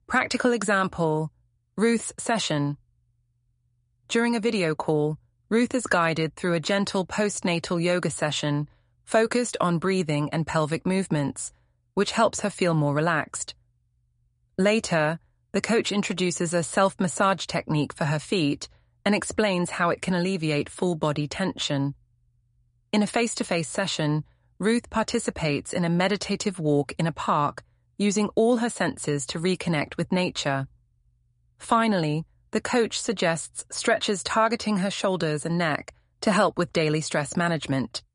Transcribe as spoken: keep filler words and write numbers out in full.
Practical example, Ruth's session. During a video call, Ruth is guided through a gentle postnatal yoga session focused on breathing and pelvic movements, which helps her feel more relaxed. Later, the coach introduces a self-massage technique for her feet and explains how it can alleviate full-body tension. In a face-to-face session, Ruth participates in a meditative walk in a park, using all her senses to reconnect with nature. Finally, the coach suggests stretches targeting her shoulders and neck to help with daily stress management.